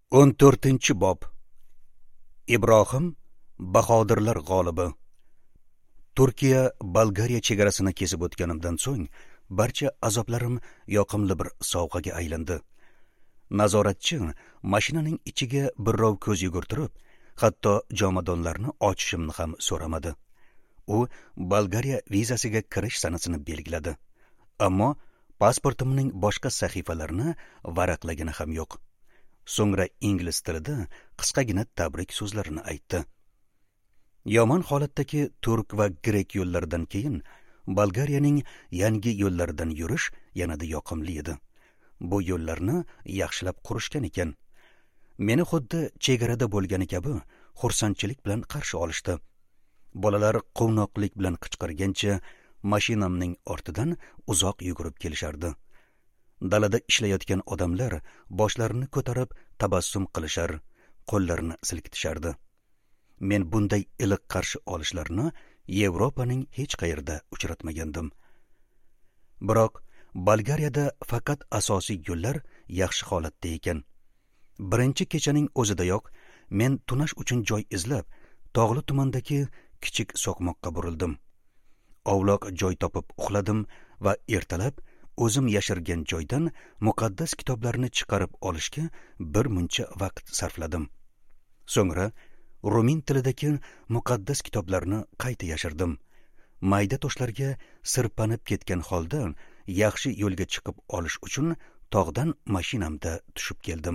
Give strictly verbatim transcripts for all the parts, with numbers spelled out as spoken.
o'n to'rtinchi bob. Ibrohim Bahodirlar g'olibi. Turkiya Bolgariya chegarasini kesib o'tganimdan so'ng barcha azoblarim yoqimli bir sovg'aga aylandi. Nazoratchi mashinaning ichiga birrov ko'z yugurtirib, hatto jomadonlarni ochishimni ham so'ramadi. U Bolgariya vizasiga kirish sanasini belgiladi. Ammo pasportimning boshqa sahifalarini varaqlagani ham yo'q. So'ngra ingliz tilida qisqagina tabrik so'zlarini aytdi. Yomon holatdagi turk va grek yo'llaridan keyin Bolgariyaning yangi yo'llaridan yurish yanada yoqimli edi. Bu yo'llarni yaxshilab qurishgan ekan. Meni xuddi chegarada bo'lgani kabi xursandchilik bilan qarshi olishdi. Bolalar quvnoqlik bilan qichqirgancha mashinamning ortidan uzoq yugurib kelishardi. Dalada ishlayotgan odamlar boshlarini ko'tarib tabassum qilishar, qo'llarini silkitishardi. Men bunday iliq qarshi olishlarni Yevropaning hech qayerida uchratmagandim. Biroq Bolgariyada faqat asosiy yo'llar yaxshi holatda ekan. Birinchi kechaning o'zidayoq men tunash uchun joy izlab, tog'li tumandagi kichik so'qmoqqa burildim. Ovloq joy topib uxladim va ertalab o'zim yashirgan joydan muqaddas kitoblarni chiqarib olishga bir muncha vaqt sarfladim. So'ngra rumin tilidagi muqaddas kitoblarni qayta yashirdim. Mayda toshlarga sirpanib ketgan holda yaxshi yo'lga chiqib olish uchun tog'dan mashinamda tushib keldim.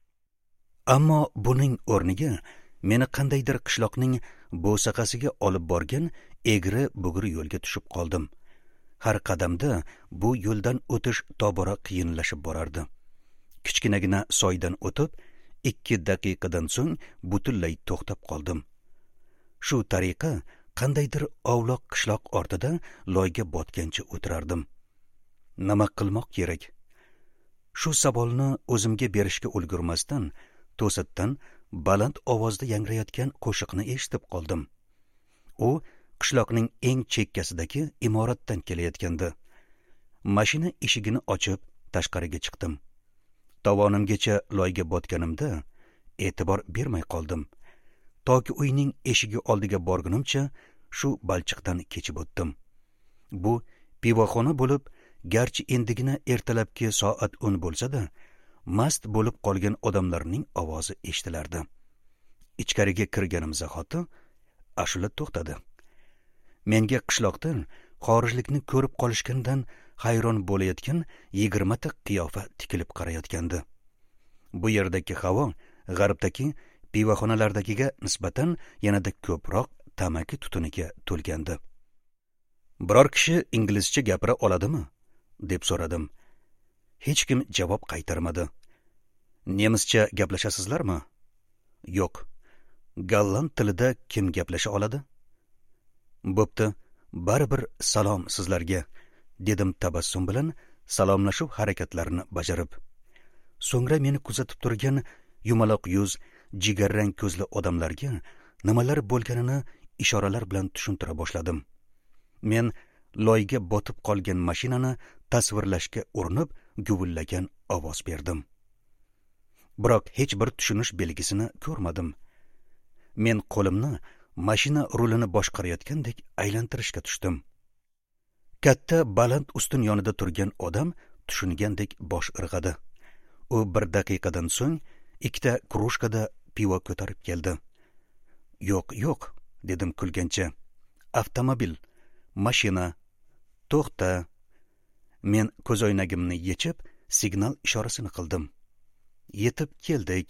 Ammo buning o'rniga meni qandaydir qishloqning bo'saqasiga olib borgan egri bugri yo'lga tushib qoldim. Har qadamda bu yo'ldan o'tish tobora qiyinlashib borardi. Kichkinagina soydan o'tib, ikki daqiqadan so'ng butunlay to'xtab qoldim. Shu tariqa qandaydir ovloq qishloq ortida loyga botgancha o'tirardim. Nima qilmoq kerak? Shu savolni o'zimga berishga ulgurmasdan, to'satdan baland ovozda yangrayotgan qo'shiqni eshitib qoldim. U qishloqning eng chekkasidagi imoratdan kelayotgandi. Mashina eshigini ochib tashqariga chiqdim. Tovonimgacha loyga botganimda e'tibor bermay qoldim. Toki uyning eshigi oldiga borgunimcha shu balchiqdan kechib o'tdim. Bu pivoxona bo'lib, garchi endigina ertalabki soat o'n bo'lsa-da, mast bo'lib qolgan odamlarning ovozi eshitilardi. Ichkariga kirganim zahoti ashula to'xtadi. Menga qishloqdan xorijlikni ko'rib qolishgandan hayron bo'layotgan yigirmata qiyofa tikilib qarayotgandi. Bu yerdagi havo g'arbdagi pivoxonalardagiga nisbatan yanada ko'proq tamaki tutuniga to'lgandi. Biror kishi inglizcha gapira oladimi? deb so'radim. Hech kim javob qaytarmadi. Nemischa gaplashasizlarmi? Yo'q. Golland tilida kim gaplasha oladi? Bo'pti, baribir salom sizlarga, dedim tabassum bilan salomlashuv harakatlarini bajarib. So'ngra meni kuzatib turgan yumaloq yuz, jigarrang ko'zli odamlarga nimalar bo'lganini ishoralar bilan tushuntira boshladim. Men loyga botib qolgan mashinani tasvirlashga urinib guvillagan ovoz berdim. Biroq hech bir tushunish belgisini ko'rmadim. Men qo'limni mashina rulini boshqarayotgandek aylantirishga tushdim. Katta baland ustun yonida turgan odam tushungandek bosh irg'adi. U bir daqiqadan so'ng ikkita krujkada pivo ko'tarib keldi. Yo'q, yo'q, dedim kulgancha. Avtomobil, mashina, to'xta. Men ko'zoynagimni yechib, signal ishorasini qildim. Yetib keldik.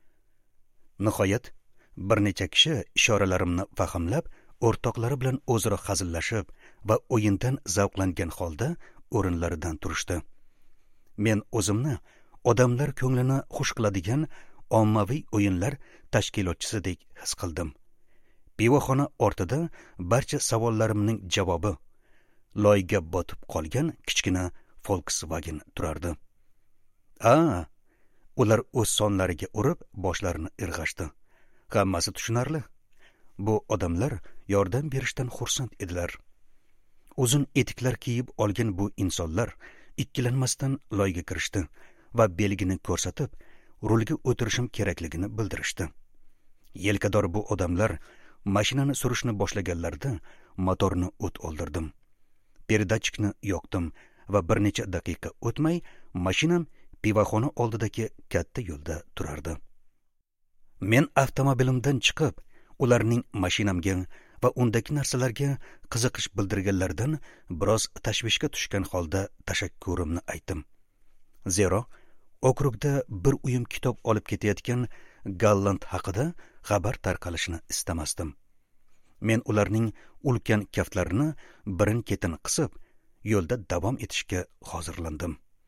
Nihoyat bir necha kishi ishoralarimni fahmlab, o'rtoqlari bilan o'zaro hazillashib va o'yindan zavqlangan holda o'rinlaridan turishdi. Men o'zimni odamlar ko'nglini xush qiladigan ommaviy o'yinlar tashkilotchisidek his qildim. Pivoxona ortida barcha savollarimning javobi loyga botib qolgan kichkina Volkswagen turardi. A, ular o'z sonlariga urib boshlarini irg'ashdi. Hammasi tushunarli. Bu odamlar yordam berishdan xursand edilar. Uzun etiklar kiyib olgan bu insonlar ikkilanmasdan loyga kirishdi va belgini ko'rsatib, rulga o'tirishim kerakligini bildirishdi. Yelkador bu odamlar mashinani surishni boshlaganlarida motorni o't oldirdim. Perdachikni yoqdim va bir necha daqiqa o'tmay mashinam pivoxona oldidagi katta yo'lda turardi. Men avtomobilimdan chiqib, ularning mashinamga va undagi narsalarga qiziqish bildirganlardan biroz tashvishga tushgan holda tashakkurimni aytdim. Zero okrugda bir uyum kitob olib ketayotgan Galland haqida xabar tarqalishini istamasdim. Men ularning ulkan kaftlarini birin-ketin qisib, yo'lda davom etishga hozirlandim.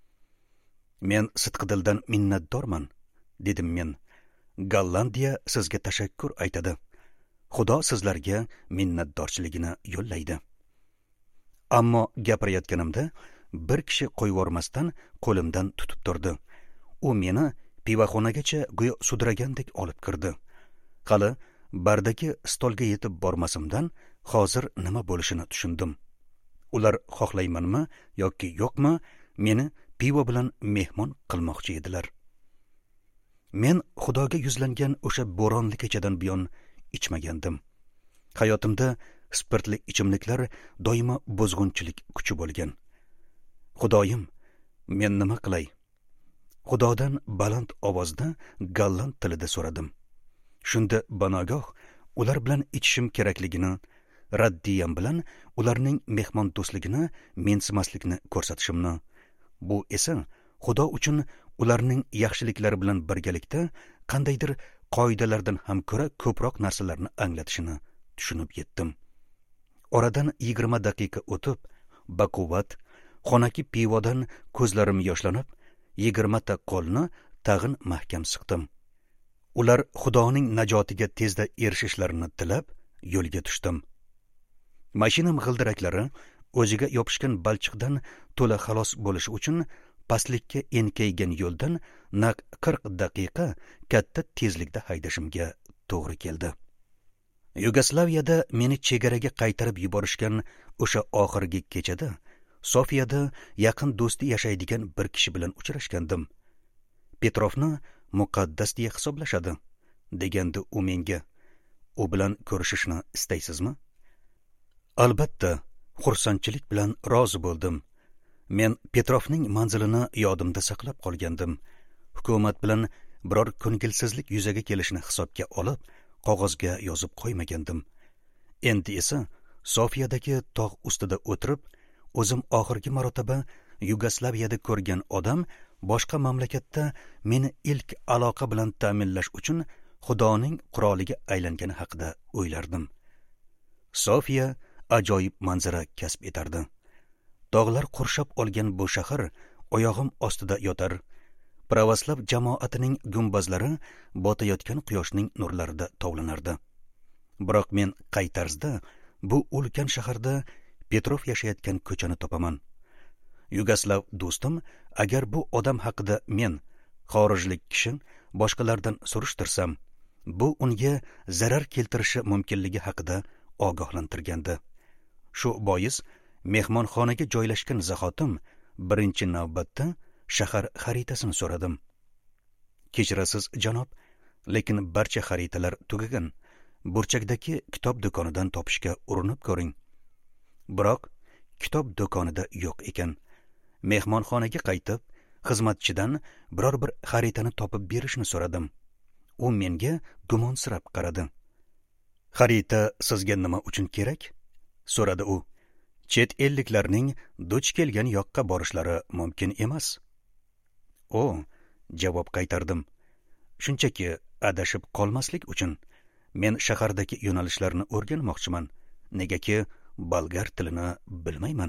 Men sidqidildan minnatdorman, dedim men. Gollandiya sizga tashakkur aytadi. Xudo sizlarga minnatdorchiligini yo'llaydi. Ammo gapirayotganimda bir kishi qo'yvormasdan qo'limdan tutib turdi. U meni pivoxonagacha go'yo sudragandek olib kirdi. Hali bardagi stolga yetib bormasimdan hozir nima bo'lishini tushundim. Ular xohlaymanmi yoki yo'qmi, meni pivo bilan mehmon qilmoqchi edilar. Men Xudoga yuzlangan o'sha bo'ronli kechadan buyon ichmagandim. Hayotimda spirtli ichimliklar doimo bozg'unchilik kuchi bo'lgan. Xudoyim, men nima qilay? Xudodan baland ovozda golland tilida so'radim. Shunda banogoh ular bilan ichishim kerakligini, raddiyam bilan ularning mehmon do'stligini mensimaslikni ko'rsatishimni, bu esa Xudo uchun ularning yaxshiliklari bilan birgalikda qandaydir qoidalardan ham ko'ra ko'proq narsalarni anglatishini tushunib yetdim. Oradan yigirma daqiqa o'tib, baquvvat xonaki pivodan ko'zlarim yoshlanib, yigirmata qo'lni tag'in mahkam siqdim. Ular Xudoning najotiga tezda erishishlarini tilab, yo'lga tushdim. Mashinam g'ildiraklari o'ziga yopishgan balchiqdan to'la xalos bo'lishi uchun pastlikka enkaygan yo'ldan naq qirq daqiqa katta tezlikda haydashimga to'g'ri keldi. Yugoslaviyada meni chegaraga qaytarib yuborishgan o'sha oxirgi kechada Sofiyada yaqin do'sti yashaydigan bir kishi bilan uchrashgandim. Petrovni muqaddas deya hisoblashadi, degandi u menga. U bilan ko'rishishni istaysizmi? Albatta, xursandchilik bilan rozi bo'ldim. Men Petrovning manzilini yodimda saqlab qolgandim. Hukumat bilan biror ko'ngilsizlik yuzaga kelishini hisobga olib, qog'ozga yozib qo'ymagandim. Endi esa Sofiyadagi tog' ustida o'tirib, o'zim oxirgi marotaba Yugoslaviyada ko'rgan odam boshqa mamlakatda meni ilk aloqa bilan ta'minlash uchun Xudoning quroliga aylangani haqida o'ylardim. Sofiya ajoyib manzara kasb etardi. Dog'lar qurshab olgan bu shahar oyog'im ostida yotar. Pravoslav jamoatining gumbazlari botayotgan quyoshning nurlarida tovlanardi. Biroq men qay tarzda bu ulkan shaharda Petrov yashayotgan ko'chani topaman. Yugoslav do'stim, agar bu odam haqida men, xorijlik kishi, boshqalardan surishtirsam, bu unga zarar keltirishi mumkinligi haqida ogohlantirgandi. Shu bois mehmonxonaga joylashgan zahotim birinchi navbatda shahar xaritasini so'radim. Kechirasiz, janob, lekin barcha xaritalar tugagan. Burchakdagi kitob do'konidan topishga urinib ko'ring. Biroq kitob do'konida yo'q ekan. Mehmonxonaga qaytib, xizmatchidan biror bir xaritani topib berishni so'radim. U menga gumonsirab qaradi. Xarita sizga nima uchun kerak? So'radi u. Chet elliklarning duch kelgan yoqqa borishlari mumkin emas. O, javob qaytardim. Shunchaki adashib qolmaslik uchun men shahardagi yo'nalishlarni o'rganmoqchiman, negaki bolgar tilini bilmayman.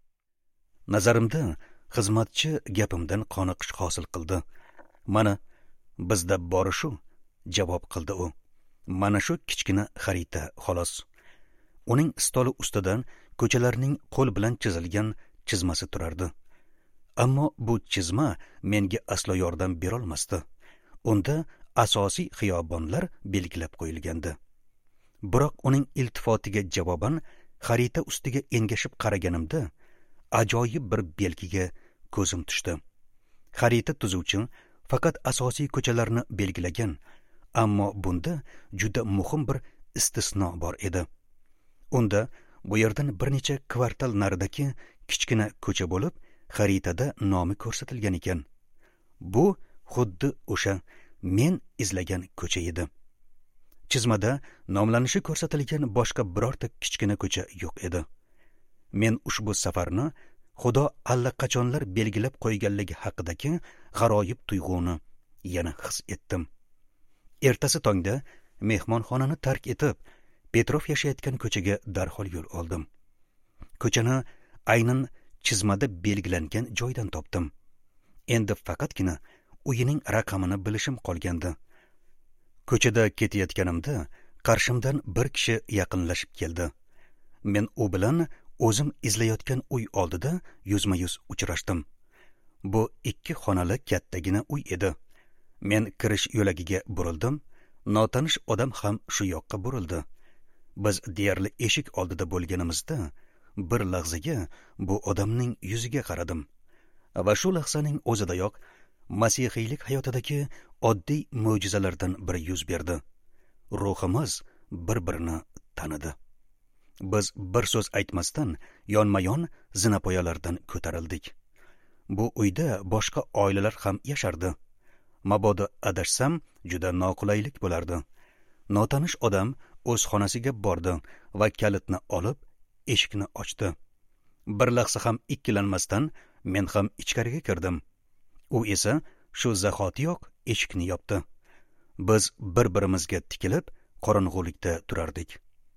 Nazarimda xizmatchi gapimdan qoniqish hosil qildi. Mana bizda bori shu, javob qildi u. Mana shu kichkina xarita xolos. Uning stoli ustidan ko'chalarning qo'l bilan chizilgan chizmasi turardi. Ammo bu chizma menga aslo yordam bera olmasdi. Unda asosiy xiyobonlar belgilab qo'yilgandi. Biroq uning iltifotiga javoban xarita ustiga engashib qaraganimda ajoyib bir belgiga ko'zim tushdi. Xarita tuzuvchi faqat asosiy ko'chalarni belgilagan, ammo bunda juda muhim bir istisno bor edi. Unda bu yerdan bir necha kvartal naridagi kichkina ko'cha bo'lib, xaritada nomi ko'rsatilgan ekan. Bu xuddi o'sha men izlagan ko'cha edi. Chizmada nomlanishi ko'rsatilgan boshqa birorta kichkina ko'cha yo'q edi. Men ushbu safarni Xudo allaqachonlar belgilab qo'yganligi haqidagi g'aroyib tuyg'uni yana his etdim. Ertasi tongda mehmonxonani tark etib, Petrov yashayotgan ko'chaga darhol yo'l oldim. Ko'chani aynan chizmada belgilangan joydan topdim. Endi faqatgina uyining raqamini bilishim qolgandi. Ko'chada ketayotganimda qarshimdan bir kishi yaqinlashib keldi. Men u bilan o'zim izlayotgan uy oldida yuzma-yuz uchrashdim. Bu ikki xonali kattagina uy edi. Men kirish yo'lagiga burildim, notanish odam ham shu yoqqa burildi. Biz deyarli eshik oldida bo'lganimizda bir lahzaga bu odamning yuziga qaradim va shu lahzaning o'zidayoq masihiylik hayotidagi oddiy mo'jizalardan biri yuz berdi. Ruhimiz bir-birini tanidi. Biz bir so'z aytmasdan yonma-yon zinapoyalardan ko'tarildik. Bu uyda boshqa oilalar ham yashardi. Mabodo adashsam juda noqulaylik bo'lardi. Notanish odam o'z xonasiga bordi va kalitni olib eshikni ochdi. Bir lahza ham ikkilanmasdan men ham ichkariga kirdim. U esa shu zahotiyoq eshikni yopdi. Biz bir-birimizga tikilib qorong'ulikda turardik.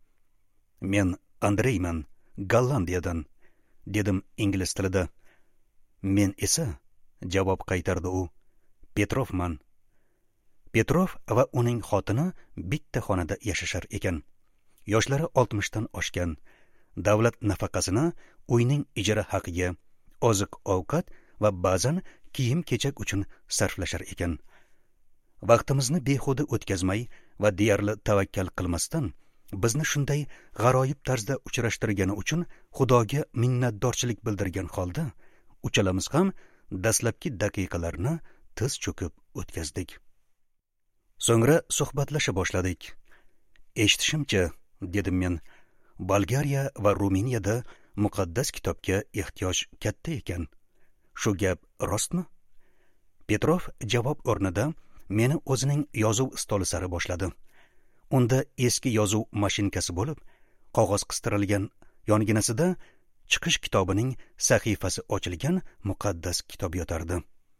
Men Andreyman, Gollandiyadan, dedim ingliz tilida. Men esa, javob qaytardi u, Petrovman. Petrov va uning xotini bitta xonada yashashar ekan. Yoshlari oltmishdan oshgan. Davlat nafaqasini uyning ijara haqiga, oziq-ovqat va ba'zan kiyim-kechak uchun sarflashar ekan. Vaqtimizni behuda o'tkazmay va deyarli tavakkal qilmasdan bizni shunday g'aroyib tarzda uchrashtirgani uchun Xudoga minnatdorchilik bildirgan holda uchalamiz ham dastlabki daqiqalarni tiz cho'kib o'tkazdik. So'ngra suhbatlasha boshladik. Eshitishimcha, dedim men, Bolgariya va Ruminiyada muqaddas kitobga ehtiyoj katta ekan. Shu gap rostmi? Petrov javob o'rnida meni o'zining yozuv stoli sari boshladi. Unda eski yozuv mashinkasi bo'lib, qog'oz qistirilgan, yonginasida chiqish kitobining sahifasi ochilgan muqaddas kitob yotardi.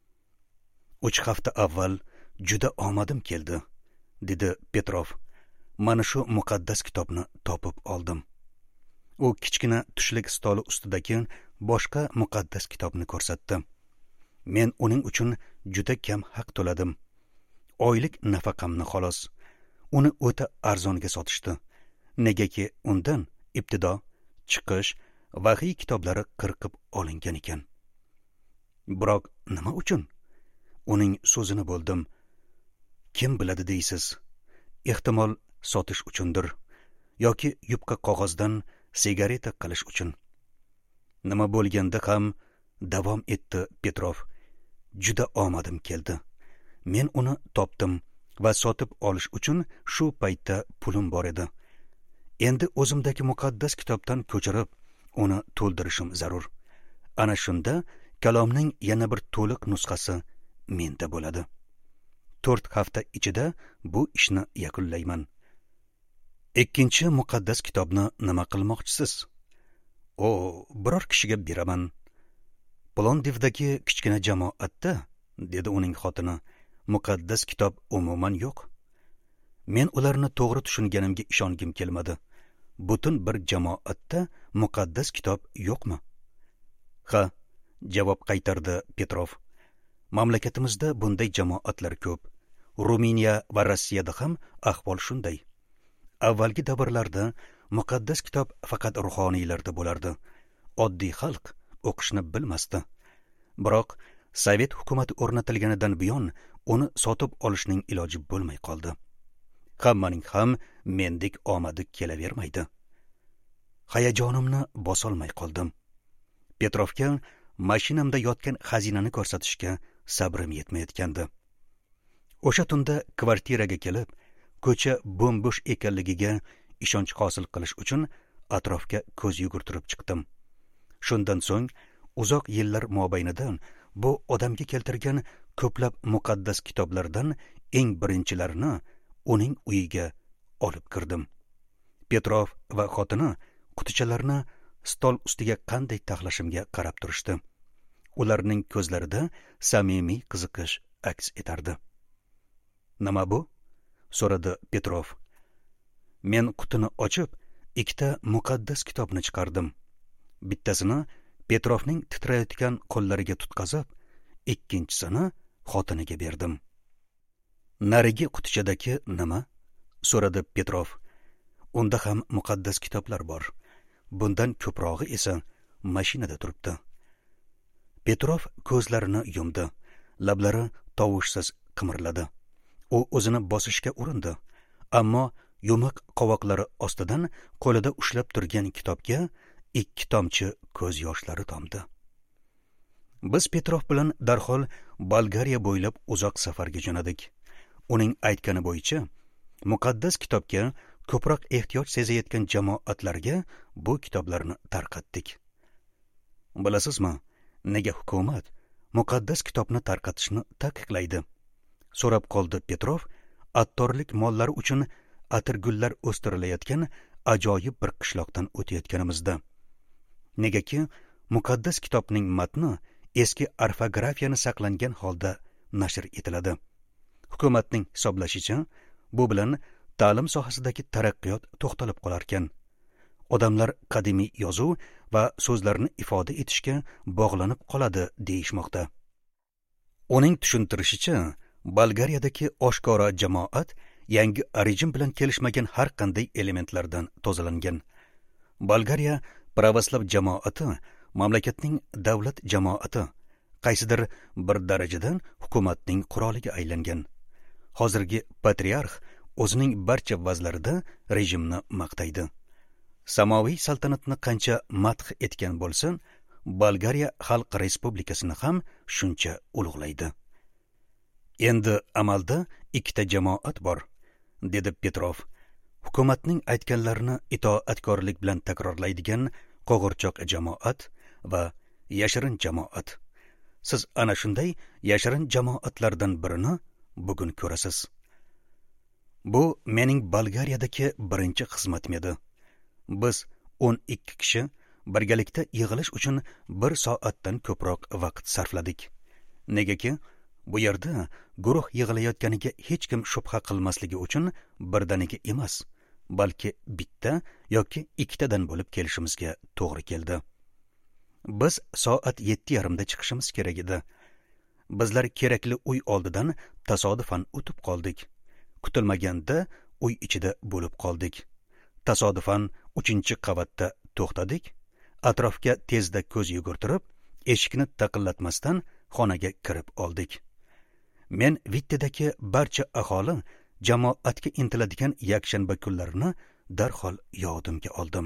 Uch hafta avval juda omadim keldi, dedi Petrov. Mana shu muqaddas kitobni topib oldim. U kichkina tushlik stoli ustidagi boshqa muqaddas kitobni ko'rsatdi. Men uning uchun juda kam haq to'ladim. Oylik nafaqamni xolos. Uni o'ta arzonga sotishdi. Negaki undan ibtido, chiqish, vahiy kitoblari qirqib olingan ekan. Biroq nima uchun? Uning so'zini bo'ldim. Kim biladi deysiz? Ehtimol sotish uchundir yoki yupqa qog'ozdan sigareta qilish uchun. Nima bo'lganda ham, davom etdi Petrov, juda omadim keldi. Men uni topdim va sotib olish uchun shu paytda pulim bor edi. Endi o'zimdagi muqaddas kitobdan ko'chirib, uni to'ldirishim zarur. Ana shunda kalomning yana bir to'liq nusxasi menda bo'ladi. to'rt hafta ichida bu ishni yakunlayman. Ikkinchi muqaddas kitobni nima qilmoqchisiz? O, biror kishiga beraman. Plovdivdagi kichkina jamoatda, dedi uning xotini, muqaddas kitob umuman yo'q. Men ularni to'g'ri tushunganimga ishongim kelmadi. Butun bir jamoatda muqaddas kitob yo'qmi? Ha, javob qaytardi Petrov. Mamlakatimizda bunday jamoatlar ko'p. Ruminiya va Rossiyada ham ahvol shunday. Avvalgi davrlarda muqaddas kitob faqat ruhoniylarda bo'lardi. Oddiy xalq o'qishni bilmasdi. Biroq Sovet hukumati o'rnatilganidan buyon uni sotib olishning iloji bo'lmay qoldi. Hammaning ham mendek omadi kelavermaydi. Hayajonimni bosolmay qoldim. Petrovga mashinamda yotgan xazinani ko'rsatishga sabrim yetmayotgandi. O'sha tunda kvartiraga kelib, ko'cha bo'm-bo'sh ekanligiga ishonch hosil qilish uchun atrofga ko'z yugurtirib chiqdim. Shundan so'ng uzoq yillar mobaynida bu odamga keltirgan ko'plab muqaddas kitoblardan eng birinchilarini uning uyiga olib kirdim. Petrov va xotini qutichalarni stol ustiga qanday taxlashimga qarab turishdi. Ularning ko'zlarida samimiy qiziqish aks etardi. "Nima bu?" so'radi Petrov. Men qutini ochib, ikkita muqaddas kitobni chiqardim. Bittasini Petrovning titrayotgan qo'llariga tutqazib, ikkinchisini xotiniga berdim. "Narigi qutichadagi nima?" so'radi Petrov. "Unda ham muqaddas kitoblar bor. Bundan ko'prog'i esa mashinada turibdi." Petrov ko'zlarini yumdi. Lablari tovushsiz qimirladi. U o'zini bosishga urindi, ammo yumuq qovoqlari ostidan qo'lida ushlab turgan kitobga ikki tomchi ko'z yoshlari tomdi. Biz Petrov bilan darhol Bolgariya bo'ylab uzoq safarga jo'nadik. Uning aytgani bo'yicha, muqaddas kitobga ko'proq ehtiyoj sezayotgan jamoatlarga bu kitoblarni tarqatdik. "Bilasizmi, nega hukumat muqaddas kitobni tarqatishni taqiqlaydi?" so'rab qoldi Petrov, attorlik mollari uchun atirgullar o'stirilayotgan ajoyib bir qishloqdan o'tayotganimizda. Negaki, muqaddas kitobning matni eski orfografiyani saqlangan holda nashr etiladi. Hukumatning hisoblashicha, bu bilan ta'lim sohasidagi taraqqiyot to'xtalib qolarkan. Odamlar qadimiy yozuv va so'zlarni ifoda etishga bog'lanib qoladi deyishmoqda. Uning tushuntirishicha, Bolgariyadagi oshkora jamoat yangi rejim bilan kelishmagan har qanday elementlardan tozalangan. Bolgariya pravoslav jamoati mamlakatning davlat jamoati, qaysidir bir darajadan hukumatning quroliga aylangan. Hozirgi patriarx o'zining barcha vazlarida rejimni maqtaydi. Samoviy saltanatni qancha madh etgan bo'lsin, Bolgariya Xalq Respublikasini ham shuncha ulug'laydi. "Endi amalda ikkita jamoat bor", dedi Petrov. "Hukumatning aytganlarini itoatkorlik bilan takrorlaydigan qo'g'irchoq jamoat va yashirin jamoat. Siz ana shunday yashirin jamoatlardan birini bugun ko'rasiz." Bu mening Bolgariyadagi birinchi xizmatim edi. Biz o'n ikki kishi birgalikda yig'ilish uchun bir soatdan ko'proq vaqt sarfladik. Negaki, bu yerda guruh yig'ilayotganiga hech kim shubha qilmasligi uchun birdaniga emas, balki bitta yoki ikkitadan bo'lib kelishimizga to'g'ri keldi. Biz soat yetti yarimda chiqishimiz kerak edi. Bizlar kerakli uy oldidan tasodifan o'tib qoldik. Kutilmaganda uy ichida bo'lib qoldik. Tasodifan uchinchi qavatda to'xtadik. Atrofga tezda ko'z yugurtirib, eshikni taqillatmasdan xonaga kirib oldik. Men Vittedagi barcha aholi jamoatga intiladigan yakshanba kunlarini darhol yodimga oldim.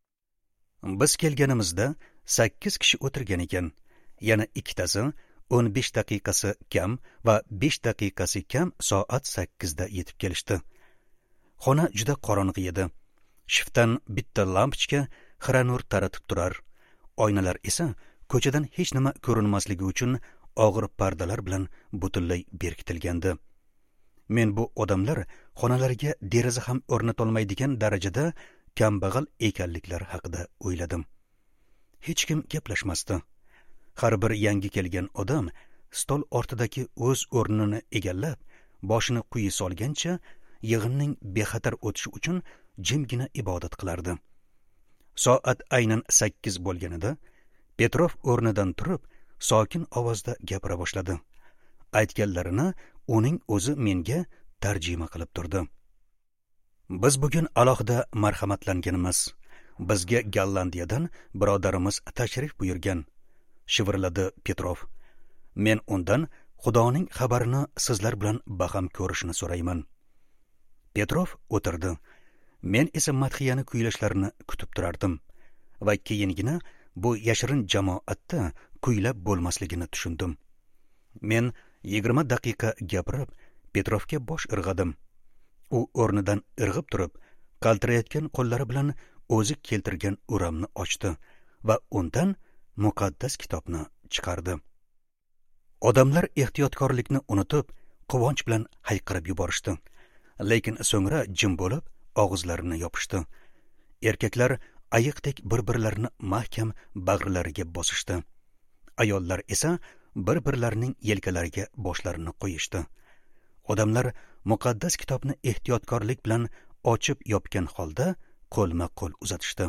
Biz kelganimizda sakkiz kishi o'tirgan ekan. Yana ikkitasi o'n besh daqiqasi kam va besh daqiqasi kam soat sakkizda yetib kelishdi. Xona juda qorong'i edi. Shiftdan bitta lampochka xira nur taratib turar. Oynalar esa ko'chadan hech nima ko'rinmasligi uchun og'ir pardalar bilan butunlay berkitilgandi. Men bu odamlar xonalariga deraza ham o'rnatolmaydigan darajada kambag'al ekanliklari haqida o'yladim. Hech kim gaplashmasdi. Har bir yangi kelgan odam stol ortidagi o'z o'rnini egallab, boshini quyi solgancha yig'inning bexatar o'tishi uchun jimgina ibodat qilardi. Soat aynan sakkiz bo'lganida Petrov o'rnidan turib, sokin ovozda gapira boshladi. Aytganlarini uning o'zi menga tarjima qilib turdi. "Biz bugun alohida marhamatlanganmiz. Bizga Gollandiyadan birodarimiz tashrif buyurgan", shivirladi Petrov. "Men undan Xudoning xabarini sizlar bilan baham ko'rishni so'rayman." Petrov o'tirdi. Men esa madhiyani kuylashlarini kutib turardim va keyingina bu yashirin jamoatda kuylab bo'lmasligini tushundim. Men yigirma daqiqa gapirib, Petrovga bosh irg'adim. U o'rnidan irg'ib turib, qaltirayotgan qo'llari bilan o'zi keltirgan o'ramni ochdi va undan muqaddas kitobni chiqardi. Odamlar ehtiyotkorlikni unutib, quvonch bilan hayqirib yuborishdi, lekin so'ngra jim bo'lib, og'izlarini yopishdi. Erkaklar ayiqdek bir-birlarini mahkam bag'rilariga bosishdi. Ayollar esa bir-birlarining yelkalariga boshlarini qo'yishdi. Odamlar muqaddas kitobni ehtiyotkorlik bilan ochib yopgan holda qo'lma-qo'l uzatishdi.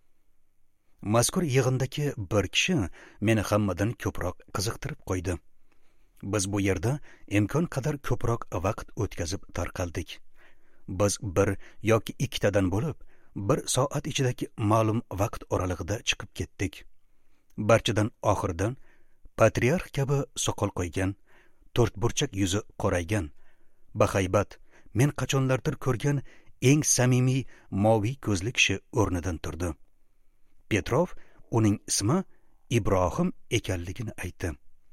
Mazkur yig'indagi bir kishi meni hammadan ko'proq qiziqtirib qo'ydi. Biz bu yerda imkon qadar ko'proq vaqt o'tkazib tarqaldik. Biz bir yoki ikkitadan bo'lib, bir soat ichidagi ma'lum vaqt oralig'ida chiqib ketdik. Barchadan oxirdan patriarx kabi soqol qo'ygan, to'rt burchak yuzi qoraygan, bahaybat, men qachonlardir ko'rgan eng samimiy moviy ko'zli kishi o'rnidan turdi. Petrov uning ismi Ibrohim ekanligini aytdi.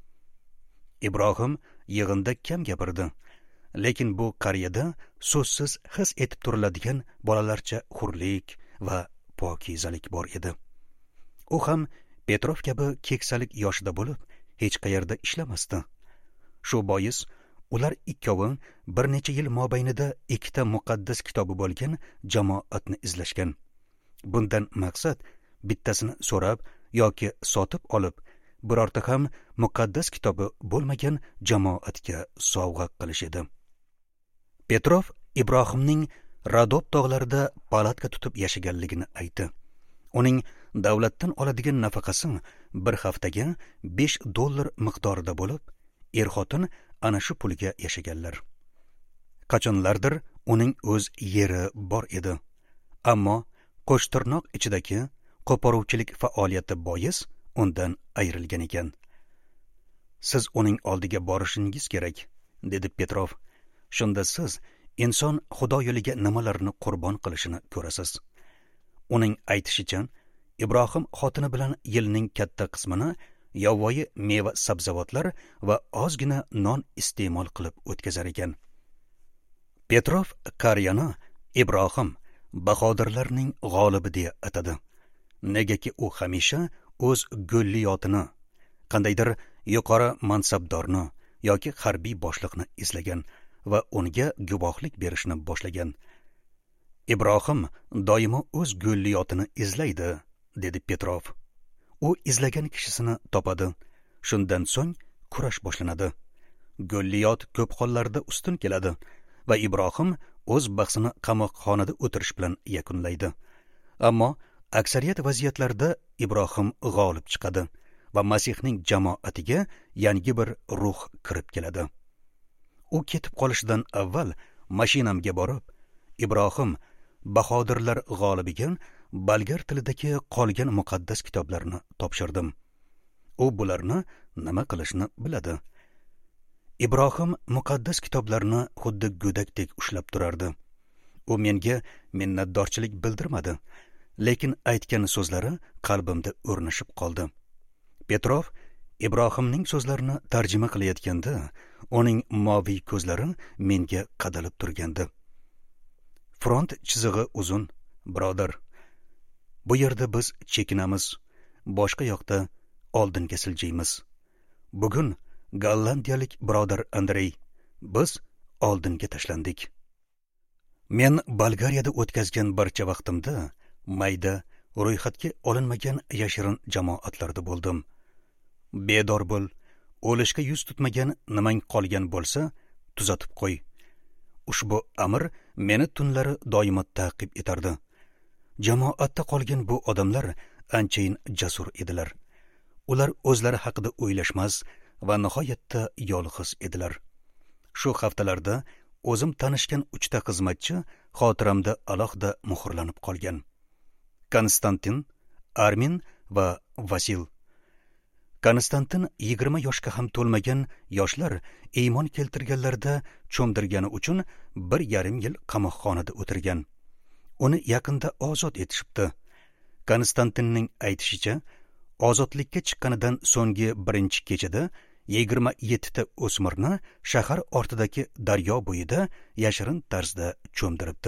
Ibrohim yig'inda kam gapirdi, lekin bu qariyada so'zsiz his etib turiladigan bolalarcha hurlik va pokizalik bor edi. U ham Petrov kabi keksalik yoshida bo'lib, hech qayerda ishlamasdi. Shu bois ular ikkovi bir necha yil mobaynida ikkita muqaddas kitobi bo'lgan jamoatni izlashgan. Bundan maqsad bittasini so'rab yoki sotib olib, birorta ham muqaddas kitobi bo'lmagan jamoatga sovg'a qilish edi. Petrov Ibrohimning Radob tog'larida palatka tutib yashaganligini aytdi. Uning davlatdan oladigan nafaqasi bir haftaga besh dollar miqdorida bo'lib, er-xotin ana shu pulga yashaganlar. Qachonlardir uning o'z yeri bor edi, ammo qo'shtirnoq ichidagi qo'poruvchilik faoliyati bois undan ayrilgan ekan. Siz uning oldiga borishingiz kerak, dedi Petrov. Shunda siz inson Xudo yo'liga nimalarni qurbon qilishini ko'rasiz. Uning aytishicha, Ibrohim xotini bilan yilning katta qismini yovvoyi meva sabzavotlar va ozgina non iste'mol qilib o'tkazar ekan. Petrov qariyani Ibrohim bahodirlarning g'olibi deya atadi. Negaki u hamisha o'z go'lliyotini, qandaydir yuqori mansabdorni yoki harbiy boshliqni izlagan va unga guvohlik berishni boshlagan. Ibrohim doimo o'z go'lliyotini izlaydi, dedi Petrov. U izlagan kishisini topadi. Shundan so'ng kurash boshlanadi. Go'lliyot ko'p hollarda ustun keladi va Ibrohim o'z bahsini qamoqxonada o'tirish bilan yakunlaydi. Ammo aksariyat vaziyatlarda Ibrohim g'olib chiqadi va Masihning jamoatiga yangi bir ruh kirib keladi. U ketib qolishidan avval mashinamga borib, Ibrohim bahodirlar g'olibiga bolgar tilidagi qolgan muqaddas kitoblarni topshirdim. U bularni nima qilishni biladi. Ibrohim muqaddas kitoblarni xuddi go'dakdek ushlab turardi. U menga minnatdorchilik bildirmadi, lekin aytgan so'zlari qalbimda o'rnashib qoldi. Petrov Ibrohimning so'zlarini tarjima qilayotganda, uning moviy ko'zlari menga qadalib turgandi. Front chizig'i uzun, birodar. Bu yerda biz chekinamiz, boshqa yoqda oldinga siljiymiz. Bugun gollandiyalik birodar Andrey, biz oldinga tashlandik. Men Bolgariyada o'tkazgan barcha vaqtimda mayda, ro'yxatga olinmagan yashirin jamoatlarda bo'ldim. Bedor bo'l, o'lishga yuz tutmagan nimang qolgan bo'lsa, tuzatib qo'y. Ushbu amr meni tunlari doimo ta'qib etardi. Jamoatda qolgan bu odamlar anchayin jasur edilar. Ular o'zlari haqida o'ylashmas va nihoyatda yolg'iz edilar. Shu haftalarda o'zim tanishgan uchta xizmatchi xotiramda alohida muhrlanib qolgan. Konstantin, Armin va Vasil. Konstantin yigirma yoshga ham to'lmagan yoshlar iymon keltirganlarda cho'mdirgani uchun bir yarim yil qamoqxonada o'tirgan. Uni yaqinda ozod etishibdi. Konstantinning aytishicha, ozodlikka chiqqanidan so'nggi birinchi kechada yigirma yettita o'smirni shahar ortidagi daryo bo'yida yashirin tarzda cho'mdiribdi.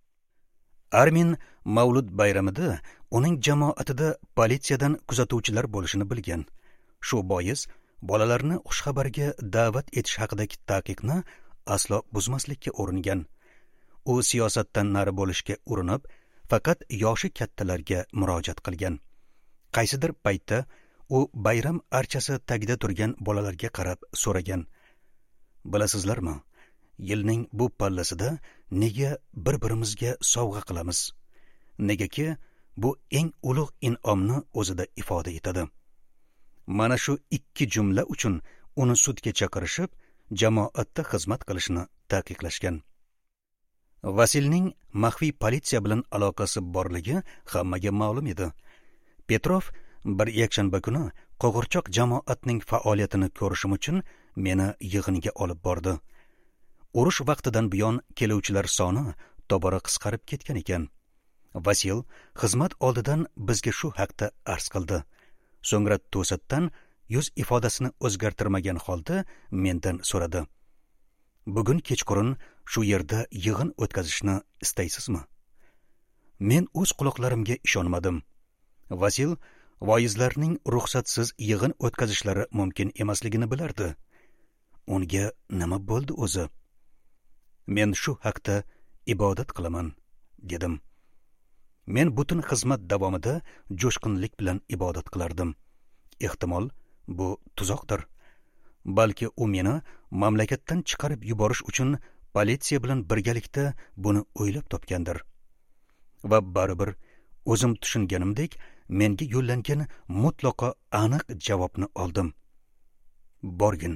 Armin Mavlud bayramida uning jamoatida politsiyadan kuzatuvchilar bo'lishini bilgan. Shu bois bolalarni xushxabarga da'vat etish haqidagi taqiqni aslo buzmaslikka uringan. U siyosatdan nari bo'lishga urinib, faqat yoshi kattalarga murojaat qilgan. Qaysidir paytda u bayram archasi tagida turgan bolalarga qarab so'ragan: "Bilasizlarmi, yilning bu pallasida nega bir-birimizga sovg'a qilamiz? Negaki bu eng ulug' in'omni o'zida ifoda etadi." Mana shu ikki jumla uchun uni sudga chaqirishib, jamoatda xizmat qilishni taqiqlashgan. Vasilning maxfiy politsiya bilan aloqasi borligi hammaga ma'lum edi. Petrov bir yakshanba kuni qo'g'irchoq jamoatning faoliyatini ko'rishim uchun meni yig'inga olib bordi. Urush vaqtidan buyon keluvchilar soni tobora qisqarib ketgan ekan. Vasil xizmat oldidan bizga shu haqda arz qildi. So'ngra to'satdan yuz ifodasini o'zgartirmagan holda mendan so'radi: "Bugun kechqurun shu yerda yig'in o'tkazishni istaysizmi?" Men o'z quloqlarimga ishonmadim. Vasil voizlarning ruxsatsiz yig'in o'tkazishlari mumkin emasligini bilardi. Unga nima bo'ldi o'zi? "Men shu haqda ibodat qilaman", dedim. Men butun xizmat davomida jo'shqinlik bilan ibodat qilardim. Ehtimol bu tuzoqdir. Balki u meni mamlakatdan chiqarib yuborish uchun politsiya bilan birgalikda buni o'ylab topgandir. Va baribir o'zim tushunganimdek menga yo'llangan mutlaqo aniq javobni oldim: "Borgin."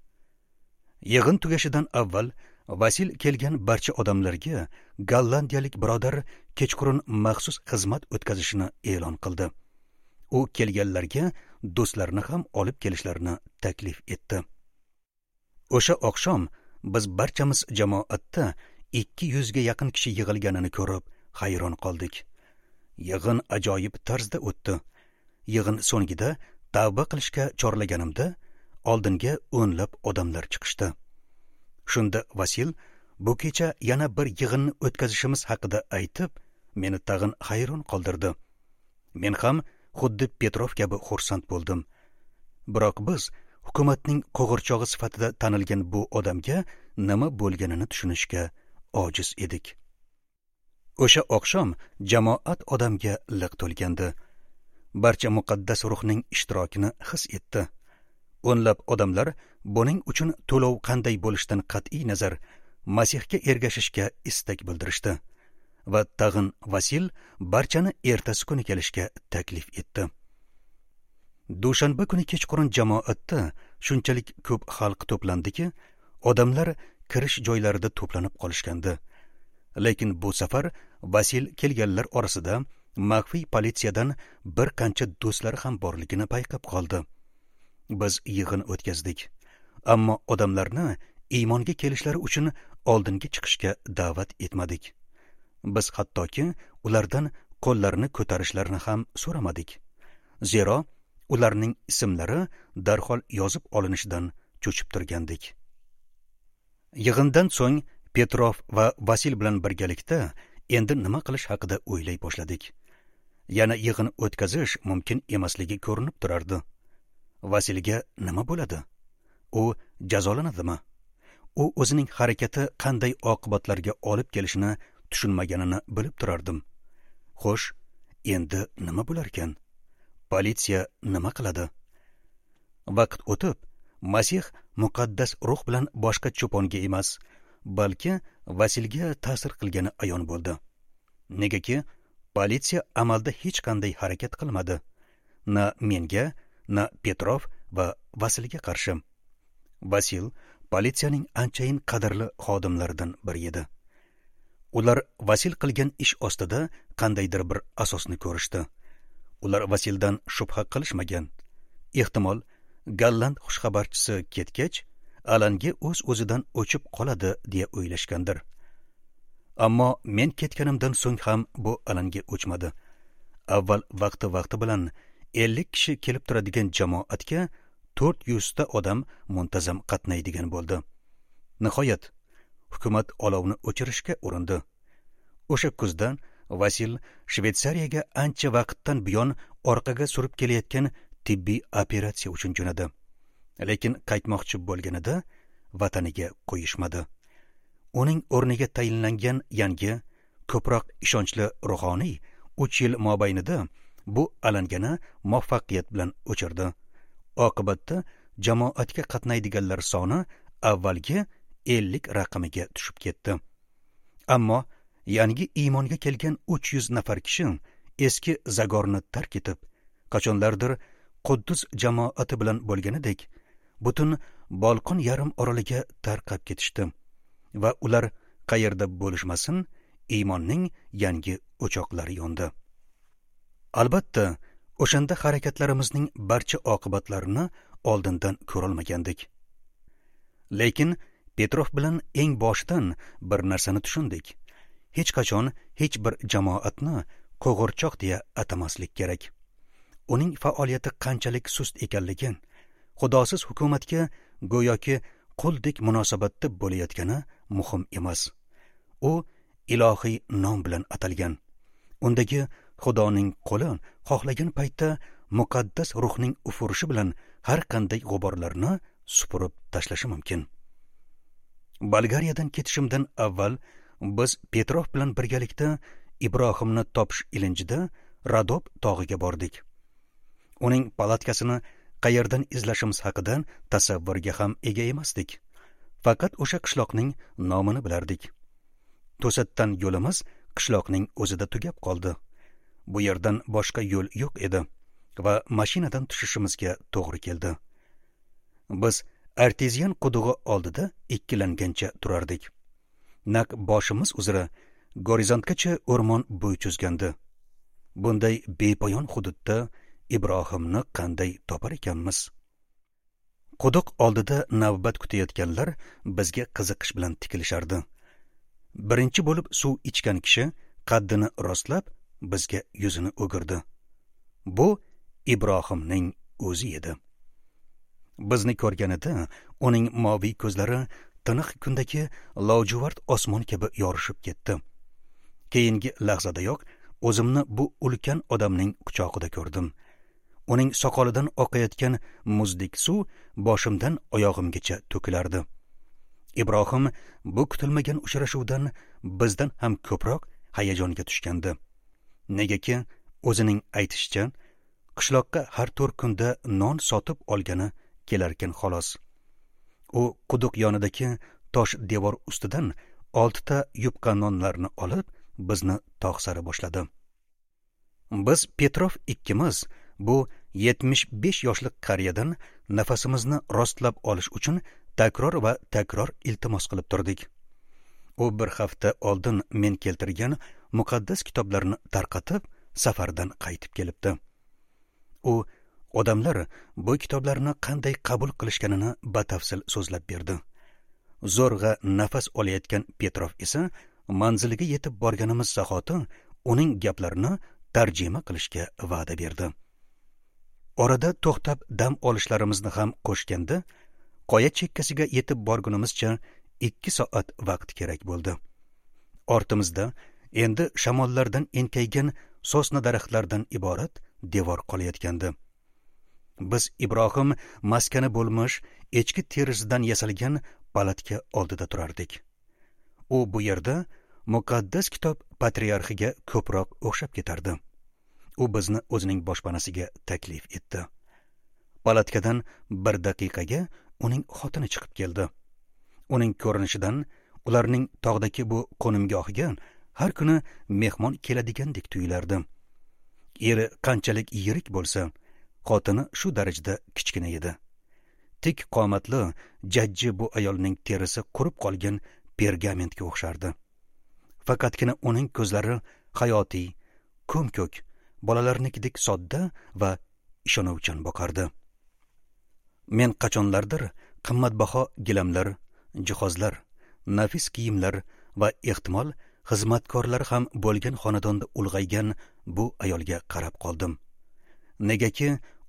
Yig'in tugashidan avval Vasil kelgan barcha odamlarga gollandiyalik birodar kechqurun maxsus xizmat o'tkazishini e'lon qildi. U kelganlarga do'stlarini ham olib kelishlarini taklif etdi. O'sha oqshom biz barchamiz jamoatda ikki yuzga yaqin kishi yig'ilganini ko'rib hayron qoldik. Yig'in ajoyib tarzda o'tdi. Yig'in so'ngida tavba qilishga chorlaganimda oldinga o'nlab odamlar chiqishdi. Shunda Vasil bu kecha yana bir yig'inni o'tkazishimiz haqida aytib, meni tag'in hayron qoldirdi. Men ham xuddi Petrov kabi xursand bo'ldim. Biroq biz hukumatning qo'g'irchog'i sifatida tanilgan bu odamga nima bo'lganini tushunishga ojiz edik. O'sha oqshom jamoat odamga liq to'lgandi. Barcha muqaddas ruhning ishtirokini his etdi. O'nlab odamlar buning uchun to'lov qanday bo'lishidan qat'iy nazar Masihga ergashishga istak bildirishdi va tag'in Vasil barchani ertasi kuni kelishga taklif etdi. Dushanba kuni kechqurun jamoatda shunchalik ko'p xalq to'plandiki, odamlar kirish joylarida to'planib qolishgandi. Lekin bu safar Vasil kelganlar orasida maxfiy politsiyadan bir qancha do'stlar ham borligini payqab qoldi. Biz yig'in o'tkazdik, ammo odamlarni iymonga kelishlari uchun oldinga chiqishga da'vat etmadik. Biz hattoki ulardan qo'llarini ko'tarishlarini ham so'ramadik. Zero ularning ismlari darhol yozib olinishidan cho'chib turgandik. Yig'indan so'ng Petrov va Vasil bilan birgalikda endi nima qilish haqida o'ylay boshladik. Yana yig'in o'tkazish mumkin emasligi ko'rinib turardi. Vasilga nima bo'ladi? U jazolanadimi? U o'zining harakati qanday oqibatlarga olib kelishini tushunmaganini bilib turardim. Xo'sh, endi nima bo'lar ekan? Politsiya nima qiladi? Vaqt o'tib, Masih muqaddas ruh bilan boshqa cho'ponga emas, balki Vasilga ta'sir qilgani ayon bo'ldi. Negaki, politsiya amalda hech qanday harakat qilmadi. Na menga, na Petrov va Vasilga qarshi. Vasil politsiyaning anchayin qadrli xodimlaridan biri edi. Ular Vasil qilgan ish ostida qandaydir bir asosni ko'rishdi. Ular Vasildan shubha qilishmagan. Ehtimol Golland xushxabarchisi ketgach, alanga o'z-o'zidan o'chib qoladi deya o'ylashgandir. Ammo men ketganimdan so'ng ham bu alanga o'chmadi. Avval vaqti-vaqti bilan ellik kishi kelib turadigan jamoatga to'rt yuzta odam muntazam qatnaydigan bo'ldi. Nihoyat hukumat olovni o'chirishga urindi. O'sha kuzdan Vasil Shveysariyaga ancha vaqtdan buyon orqaga surib kelayotgan tibbiy operatsiya uchun jo'nadi. Lekin qaytmoqchi bo'lganida vataniga qo'yishmadi. Uning o'rniga tayinlangan yangi, ko'proq ishonchli ruhoniy uch yil mobaynida bu alangani muvaffaqiyat bilan o'chirdi. Oqibatda jamoatga qatnaydiganlar soni avvalgi ellik raqamiga tushib ketdi. Ammo yangi iymonga kelgan uch yuz nafar kishi eski Zagorni tark etib, qachonlardir Quddus jamoati bilan bo'lganidek butun Bolqon yarim oroliga tarqab ketishdi va ular qayerda bo'lishmasin, iymonning yangi o'choqlari yondi. Albatta, o'shanda harakatlarimizning barcha oqibatlarini oldindan ko'rolmagandik. Lekin Petrov bilan eng boshidan bir narsani tushundik. Hech qachon hech bir jamoatni qo'g'irchoq deya atamaslik kerak. Uning faoliyati qanchalik sust ekanligi, xudosiz hukumatga go'yoki quldek munosabatda bo'layotgani muhim emas. U ilohiy nom bilan atalgan. Undagi Xudoning qo'li xohlagan paytda muqaddas ruhning ufurishi bilan har qanday g'uborlarni supurib tashlashi mumkin. Bolgariyadan ketishimdan avval biz Petrov bilan birgalikda Ibrohimni topish ilinjida Radob tog'iga bordik. Uning palatkasini qayerdan izlashimiz haqida tasavvurga ham ega emasdik. Faqat o'sha qishloqning nomini bilardik. To'satdan yo'limiz qishloqning o'zida tugab qoldi. Bu yerdan boshqa yo'l yo'q edi va mashinadan tushishimizga to'g'ri keldi. Biz artezian qudug'i oldida ikkilangancha turardik. Naq boshimiz uzra gorizontgacha o'rmon bo'y cho'zgandi. Bunday bepoyon hududda Ibrohimni qanday topar ekanmiz? Quduq oldida navbat kutayotganlar bizga qiziqish bilan tikilishardi. Birinchi bo'lib suv ichgan kishi qaddini rostlab bizga yuzini o'girdi. Bu Ibrohimning o'zi edi. Bizni ko'rganida uning moviy ko'zlari tiniq kundagi lojuvard osmon kabi yorishib ketdi. Keyingi lahzadayoq o'zimni bu ulkan odamning quchog'ida ko'rdim. Uning soqolidan oqayotgan muzdek suv boshimdan oyog'imgacha to'kilardi. Ibrohim bu kutilmagan uchrashuvdan bizdan ham ko'proq hayajonga tushgandi. Negaki, o'zining aytishicha, qishloqqa har to'rt kunda non sotib olgani kelarkan xolos. U quduq yonidagi tosh devor ustidan oltita yupqa nonlarni olib bizni tog' sari boshladi. Biz Petrov ikkimiz bu yetmish besh yoshlik qariyadan nafasimizni rostlab olish uchun takror va takror iltimos qilib turdik. U bir hafta oldin men keltirgan muqaddas kitoblarni tarqatib safardan qaytib kelibdi. U odamlar bu kitoblarni qanday qabul qilishganini batafsil so'zlab berdi. Zo'rg'a nafas olayotgan Petrov esa manziliga yetib borganimiz zahoti uning gaplarini tarjima qilishga va'da berdi. Orada to'xtab dam olishlarimizni ham qo'shganda, qoya chekkasiga yetib borgunimizcha ikki soat vaqt kerak bo'ldi. Ortimizda endi shamollardan enkaygan sosna daraxtlardan iborat devor qolayotgandi. Biz Ibrohim maskani bo'lmish echki terisidan yasalgan palatka oldida turardik. U bu yerda muqaddas kitob patriarxiga ko'proq o'xshab ketardi. U bizni o'zining boshpanasiga taklif etdi. Palatkadan bir daqiqaga uning xotini chiqib keldi. Uning ko'rinishidan ularning tog'dagi bu qo'nimgohiga har kuni mehmon keladigandek tuyulardi. Eri qanchalik yirik bo'lsa, xotini shu darajada kichkina edi. Tik qomatli, jajji bu ayolning terisi qurib qolgan pergamentga o'xshardi. Faqatgina uning ko'zlari hayotiy, ko'm-ko'k, bolalarnikidek sodda va ishonuvchan boqardi. Men qachonlardir qimmatbaho gilamlar, jihozlar, nafis kiyimlar va ehtimol xizmatkorlar ham bo'lgan xonadonda ulg'aygan bu ayolga qarab qoldim. Negaki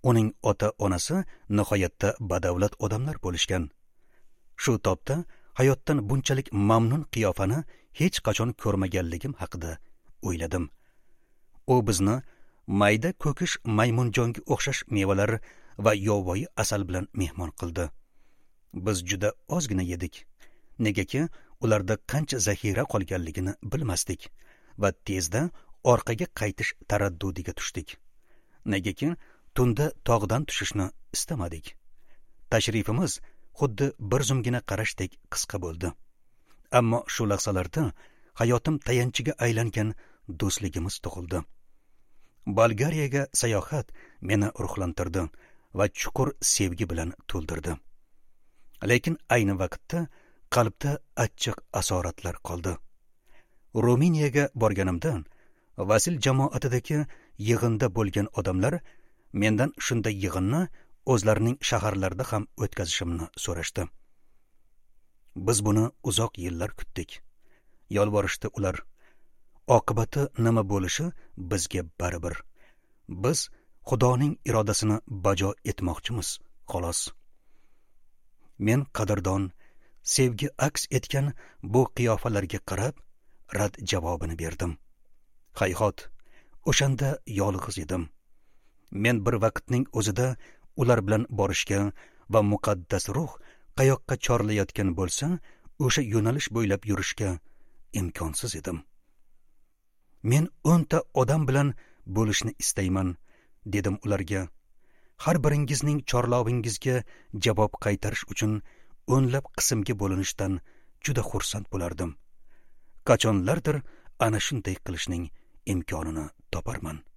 uning ota onasi nihoyatda badavlat odamlar bo'lishgan. Shu topda hayotdan bunchalik mamnun qiyofani hech qachon ko'rmaganligim haqida o'yladim. U bizni mayda ko'kish maymunjonga o'xshash mevalar va yovvoyi asal bilan mehmon qildi. Biz juda ozgina yedik, negaki ularda qancha zaxira qolganligini bilmasdik va tezda orqaga qaytish taraddudiga tushdik. Negaki tunda tog'dan tushishni istamadik. Tashrifimiz xuddi bir zumgina qarashdek qisqa bo'ldi. Ammo shu lahzalarda hayotim tayanchiga aylangan do'stligimiz tug'ildi. Bolgariyaga sayohat meni ruhlantirdi va chuqur sevgi bilan to'ldirdi. Lekin ayni vaqtda qalbda achchiq asoratlar qoldi. Ruminiyaga borganimda Vasil jamoatidagi yig'inda bo'lgan odamlar mendan shunday yig'inni o'zlarining shaharlarida ham o'tkazishimni so'rashdi. Biz buni uzoq yillar kutdik. Yolvorishdi ular. Oqibati nima bo'lishi bizga baribir. Biz Xudoning irodasini bajo etmoqchimiz, xolos. Men qadrdon, sevgi aks etgan bu qiyofalarga qarab rad javobini berdim. Hayhot, o'shanda yolg'iz edim. Men bir vaqtning o'zida ular bilan borishga va muqaddas ruh qayoqqa chorlayotgan bo'lsa, o'sha yo'nalish bo'ylab yurishga imkonsiz edim. Men o'nta odam bilan bo'lishni istayman, dedim ularga. Har biringizning chorlovingizga javob qaytarish uchun o'nlab qismga bo'linishdan juda xursand bo'lardim. Qachonlardir ana shunday qilishning imkonini toparman.